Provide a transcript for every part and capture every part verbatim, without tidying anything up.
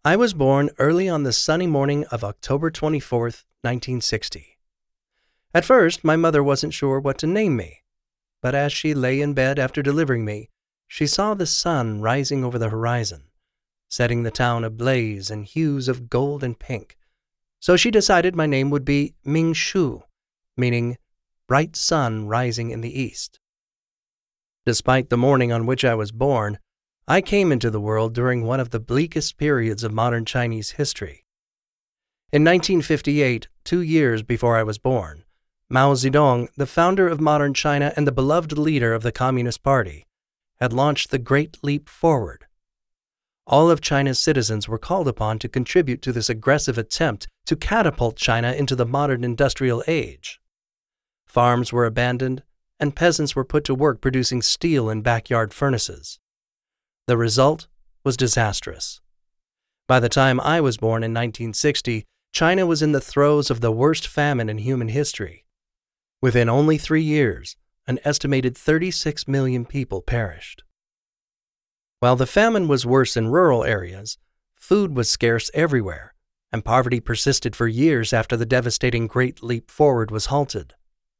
I was born early on the sunny morning of October twenty-fourth, nineteen sixty. At first, my mother wasn't sure what to name me, but as she lay in bed after delivering me, she saw the sun rising over the horizon, setting the town ablaze in hues of gold and pink. So she decided my name would be Ming Shu, meaning bright sun rising in the east. Despite the morning on which I was born, I came into the world during one of the bleakest periods of modern Chinese history. In nineteen fifty-eight, two years before I was born, Mao Zedong, the founder of modern China and the beloved leader of the Communist Party, had launched the Great Leap Forward. All of China's citizens were called upon to contribute to this aggressive attempt to catapult China into the modern industrial age. Farms were abandoned, and peasants were put to work producing steel in backyard furnaces. The result was disastrous. By the time I was born in nineteen sixty, China was in the throes of the worst famine in human history. Within only three years, an estimated thirty-six million people perished. While the famine was worse in rural areas, food was scarce everywhere, and poverty persisted for years after the devastating Great Leap Forward was halted.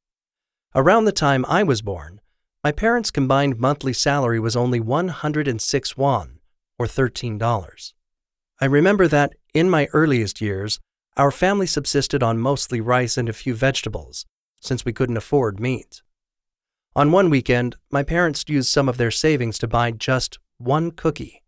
Around the time I was born, my parents' combined monthly salary was only one hundred six won, or thirteen dollars. I remember that, in my earliest years, our family subsisted on mostly rice and a few vegetables, since we couldn't afford meat. On one weekend, my parents used some of their savings to buy just one cookie.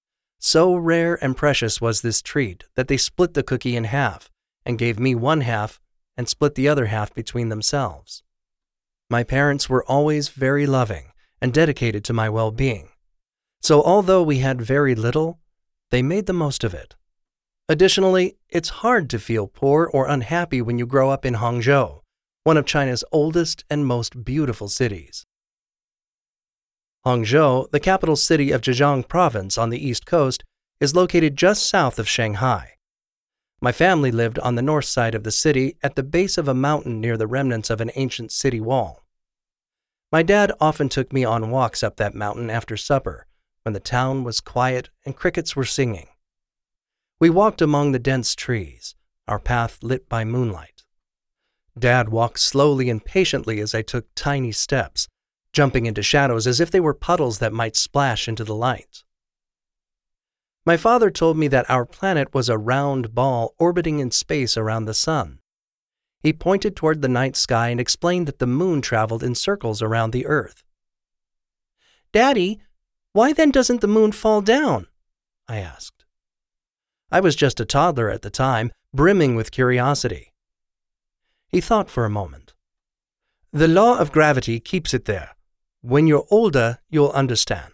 So rare and precious was this treat that they split the cookie in half and gave me one half and split the other half between themselves. My parents were always very loving and dedicated to my well-being, so although we had very little, they made the most of it. Additionally, it's hard to feel poor or unhappy when you grow up in Hangzhou, one of China's oldest and most beautiful cities. Hangzhou, the capital city of Zhejiang Province on the east coast, is located just south of Shanghai. My family lived on the north side of the city at the base of a mountain near the remnants of an ancient city wall. My dad often took me on walks up that mountain after supper, when the town was quiet and crickets were singing. We walked among the dense trees, our path lit by moonlight. Dad walked slowly and patiently as I took tiny steps, jumping into shadows as if they were puddles that might splash into the light. My father told me that our planet was a round ball orbiting in space around the sun. He pointed toward the night sky and explained that the moon traveled in circles around the Earth. "Daddy, why then doesn't the moon fall down?" I asked. I was just a toddler at the time, brimming with curiosity. He thought for a moment. "The law of gravity keeps it there. When you're older, you'll understand."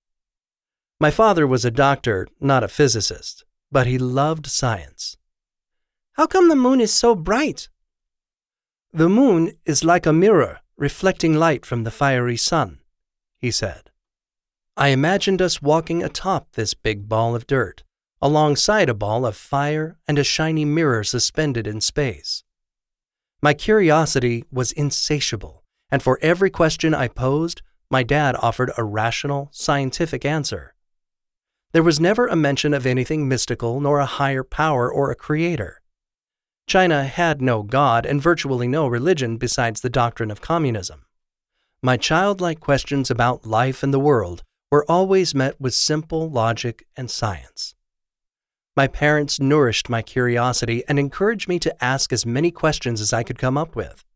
My father was a doctor, not a physicist, but he loved science. "How come the moon is so bright?" "The moon is like a mirror reflecting light from the fiery sun," he said. I imagined us walking atop this big ball of dirt, alongside a ball of fire and a shiny mirror suspended in space. My curiosity was insatiable, and for every question I posed, my dad offered a rational, scientific answer. There was never a mention of anything mystical nor a higher power or a creator. China had no God and virtually no religion besides the doctrine of communism. My childlike questions about life and the world were always met with simple logic and science. My parents nourished my curiosity and encouraged me to ask as many questions as I could come up with.